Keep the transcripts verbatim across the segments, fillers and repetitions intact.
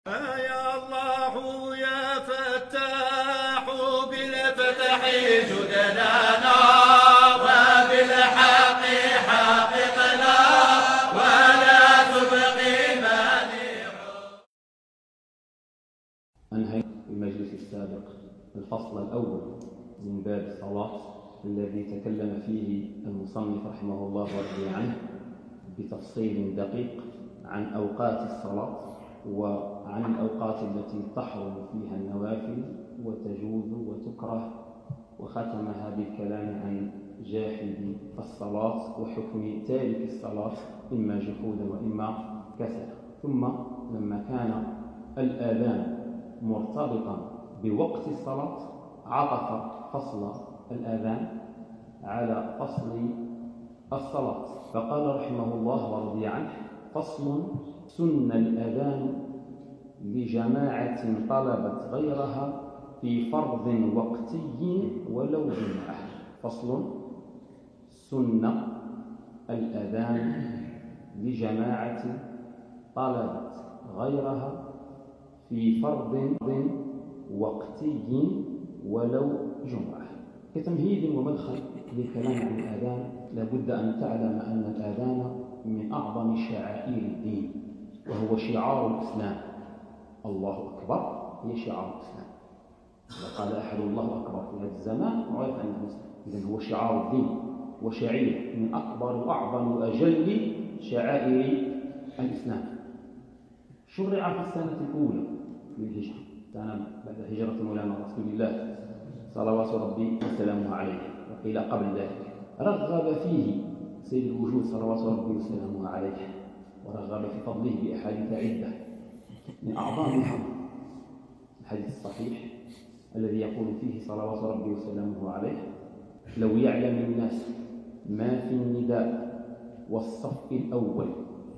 يا الله يا فتاح بالفتح جدنا وبالحق حققنا ولا تبقي مانع. أنهينا في المجلس السابق الفصل الأول من باب الصلاة الذي تكلم فيه المصنف رحمه الله ورضي عنه بتفصيل دقيق عن أوقات الصلاة وعن الأوقات التي تحرم فيها النوافل وتجوز وتكره، وختمها بالكلام عن جاحد الصلاة وحكم تارك الصلاة إما جحودا وإما كسلا. ثم لما كان الآذان مرتبطا بوقت الصلاة عطف فصل الآذان على فصل الصلاة فقال رحمه الله ورضي عنه: فصل: سن الأذان لجماعة طلبت غيرها في فرض وقتي ولو جمعة. فصل: سن الأذان لجماعة طلبت غيرها في فرض وقتي ولو جمعة. كتمهيد ومدخل للكلام عن الآذان لابد أن تعلم أن الآذان من أعظم شعائر الدين، وهو شعار الإسلام. الله أكبر هي شعار الإسلام. إذا قال أحد الله أكبر في هذا الزمان وعرف أنه مسلم، إذن هو شعار الدين وشعير من أكبر وأعظم وأجل شعائر الإسلام. شرع في السنة الأولى للهجرة، كان بعد هجرة مولانا رسول الله صلوات ربي وسلامه عليه، وقيل قبل ذلك. رغب فيه سيد الوجود صلوات ربي وسلامه عليه، ورغب في فضله بأحاديث عدة، من أعظمها الحديث الصحيح الذي يقول فيه صلوات ربي وسلامه عليه: لو يعلم الناس ما في النداء والصف الأول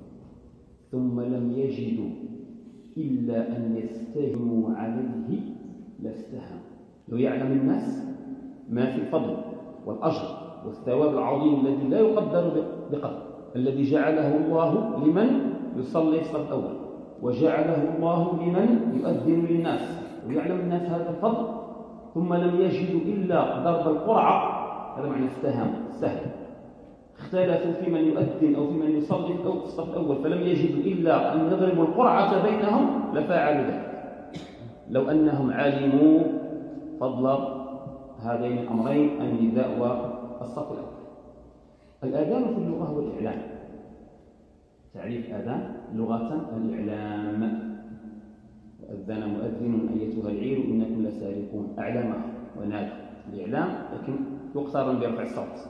ثم لم يجدوا إلا أن يستهموا عليه لاستهموا. لو يعلم الناس ما في الفضل والأجر والثواب العظيم الذي لا يقدر بقدر، الذي جعله الله لمن يصلي الصف الأول، وجعله الله لمن يؤذن للناس، ويعلم الناس هذا الفضل ثم لم يجدوا إلا ضرب القرعة، هذا معنى استهام سهل. اختلفوا في من يؤذن أو في من يصلي في الصف الأول فلم يجدوا إلا أن يضربوا القرعة بينهم لفعلوا ذلك، لو أنهم علموا فضل هذين الأمرين النداء والصف الأول. الآذان في اللغة هو الإعلام. تعريف آذان لغة الإعلام: وأذن مؤذن أيتها العير إنكم لسارقون. أعلمها ونادى الإعلام، لكن يقترن برفع الصوت.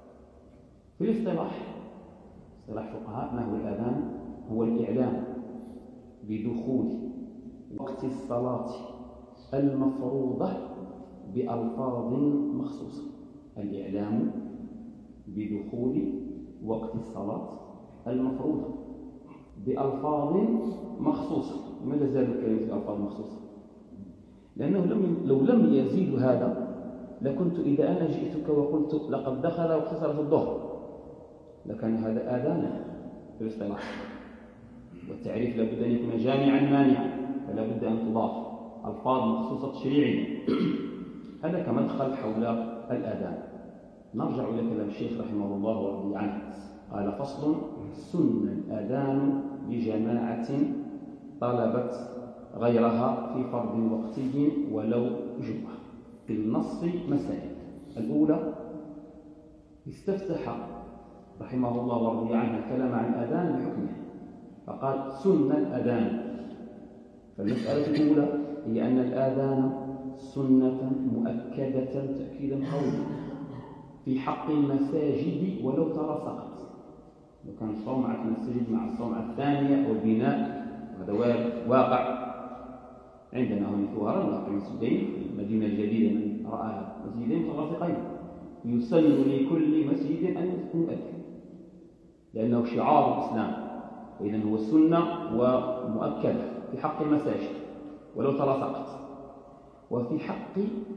في الاصطلاح اصطلاح فقهاء ما هو الآذان؟ هو الإعلام بدخول وقت الصلاة المفروضة بألفاظ مخصوصة. الإعلام بدخول وقت الصلاة المفروضة بألفاظ مخصوصة. لماذا زادوا كلمة الألفاظ مخصوصة؟ لأنه لم لو لم يزيد هذا لكنت إذا أنا جئتك وقلت لقد دخل وقت صلاة الظهر لكان هذا آذانا في الاصطلاح، والتعريف لابد أن يكون جامعا مانعا، فلا بد أن تضاف ألفاظ مخصوصة تشريعية. هذا كمدخل حول الآذان. نرجع إلى كلام الشيخ رحمه الله ورضي عنه. قال: فصل: سن الآذان لجماعة طلبت غيرها في فرض وقتي ولو جمعة. في النص مسائل. الأولى: استفتح رحمه الله ورضي عنه الكلام عن الآذان بحكمه فقال: سن الأذان. فالمسألة الأولى هي أن الآذان سنة مؤكدة تأكيدا قويا في حق المساجد ولو ترى سقط. لو كان صومعة المسجد مع الصومعة الثانية والبناء، هذا واقع عندنا هنا في وهران، واقع مسجدين في المدينة الجديدة من رأى مسجدين مترافقين، يسن لكل مسجد أن يؤذن لأنه شعار الإسلام، وإذن هو سنة ومؤكدة في حق المساجد ولو ترى سقط. وفي حق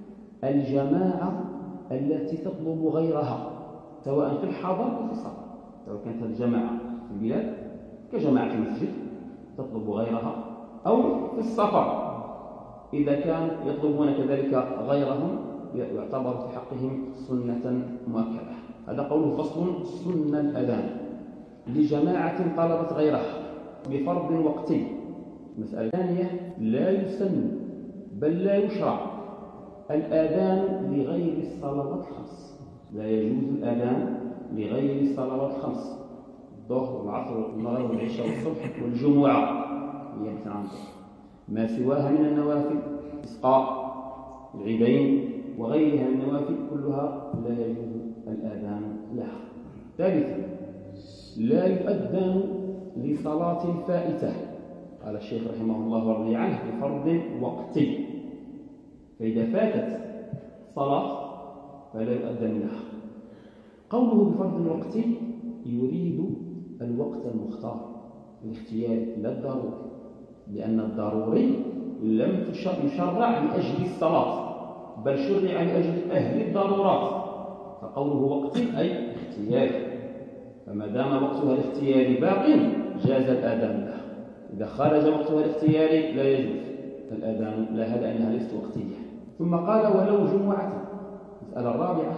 الجماعة التي تطلب غيرها سواء في الحضر أو في السفر، سواء كانت الجماعة في البلاد كجماعة المسجد تطلب غيرها أو في السفر إذا كان يطلبون كذلك غيرهم يعتبر في حقهم سنة مؤكدة. هذا قوله فصل سنة الأذان لجماعة طلبت غيرها بفرض وقتي. المسألة الثانية لا يسن بل لا يشرع الآذان لغير الصلوات الخمس. لا يجوز الآذان لغير الصلوات الخمس، الظهر والعصر والمغرب والعشاء والصبح والجمعة هي مثلا ما سواها من النوافل، إسقاء العيدين وغيرها من النوافل كلها لا يجوز الآذان لها. ثالثا لا يؤذن لصلاة فائتة، قال الشيخ رحمه الله ورضي عنه بفرض وقتي، فإذا فاتت صلاة فلا يؤذن لها. قوله بفرض وقتي يريد الوقت المختار الاختياري لا الضروري، لأن الضروري لم يشرع لأجل الصلاة بل شرع لأجل أهل الضرورات، فقوله وقتي أي اختياري، فما دام وقتها الاختياري باق جاز الآذان له. إذا خرج وقتها الاختياري لا يجوز الآذان لها لأنها ليست وقتية. ثم قال ولو جمعة. المسألة الرابعة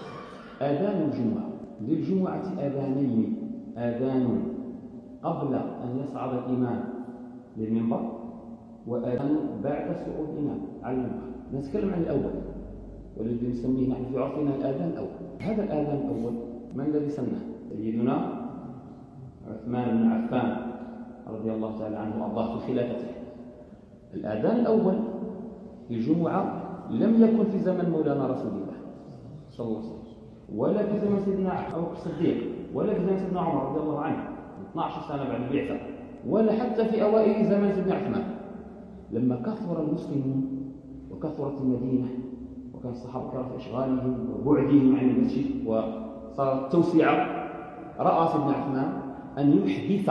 آذان الجمعة. للجمعة آذانين، آذان قبل أن يصعد الإمام للمنبر وآذان بعد صعود الإمام على المنبر. نتكلم عن الأول والذي نسميه نحن في عرفنا الآذان الأول. هذا الآذان الأول من الذي سنه؟ سيدنا عثمان بن عفان رضي الله تعالى عنه وأرضاه في خلافته. الآذان الأول في الجمعة لم يكن في زمن مولانا رسول الله صلى الله عليه وسلم، ولا في زمن سيدنا أبو بكر الصديق، ولا في زمن سيدنا عمر رضي الله عنه اثنتي عشرة سنة بعد البعثة، ولا حتى في أوائل زمن سيدنا عثمان. لما كثر المسلمون وكثرت المدينة وكان الصحابة كانوا في إشغالهم وبعدهم عن المسجد وصارت توسعة، رأى سيدنا عثمان أن يحدث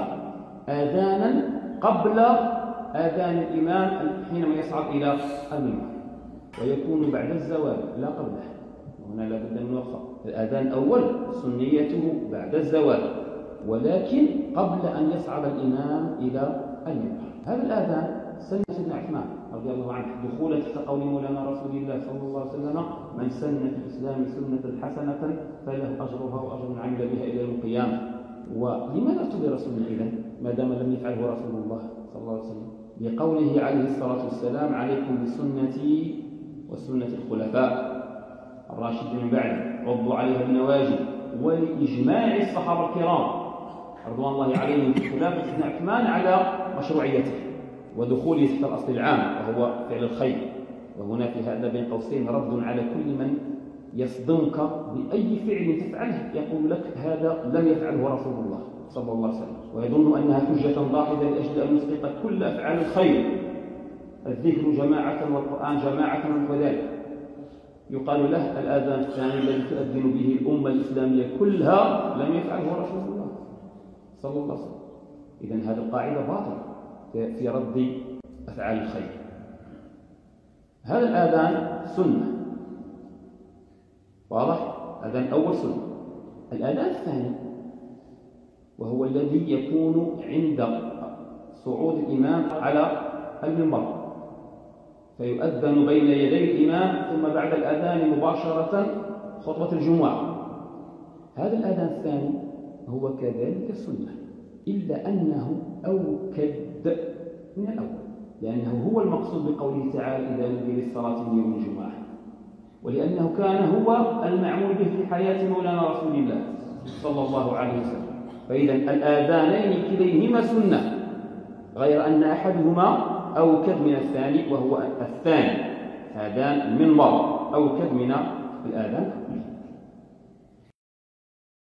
آذانا قبل آذان الإمام حينما يصعد إلى المنبر، ويكون بعد الزوال لا قبله. وهنا لا بد من وقفة. الآذان الأول سنيته بعد الزوال، ولكن قبل أن يصعد الإمام إلى المنبر. هذا الآذان سن سيدنا عثمان رضي الله عنه دخولا تحت قول مولانا رسول الله صلى الله عليه وسلم من سن في الإسلام سنة حسنة فله أجرها وأجر من عمل بها إلى يوم القيامة. ولماذا ارتضي رسولنا إذن ما دام لم يفعله رسول الله صلى الله عليه وسلم؟ لقوله عليه الصلاة والسلام عليكم بسنتي وسنة الخلفاء الراشدين من بعد عضوا عليها بالنواجذ، ولإجماع الصحابة الكرام رضوان الله عليهم في خلافة سيدنا عثمان على مشروعيته ودخوله تحت الأصل العام وهو فعل الخير. وهنا في هذا بين قوسين رد على كل من يصدمك بأي فعل تفعله يقول لك هذا لم يفعله رسول الله صلى الله عليه وسلم، ويظن أنها حجة ضاحدة لأجل أن يسقط كل أفعال الخير، الذكر جماعة والقرآن جماعة وذلك. يقال له الآذان الثاني الذي تؤذن به الأمة الإسلامية كلها لم يفعله رسول الله صلى الله عليه وسلم. إذن هذه القاعدة باطلة في رد أفعال الخير. هذا الآذان سنة واضح؟ الآذان الأول سنة. الآذان الثاني وهو الذي يكون عند صعود الإمام على المنبر، فيؤذن بين يدي الإمام ثم بعد الأذان مباشرة خطبة الجمعة. هذا الآذان الثاني هو كذلك سنة، إلا أنه أوكد من الأول، لأنه هو المقصود بقوله تعالى إذا نودي للصلاة من يوم الجمعة، ولأنه كان هو المعمول به في حياة مولانا رسول الله صلى الله عليه وسلم. فإذا الآذانين كليهما سنة، غير أن أحدهما أوكد من الثاني، وهو الثاني آذان المنبر أوكد من الآذان.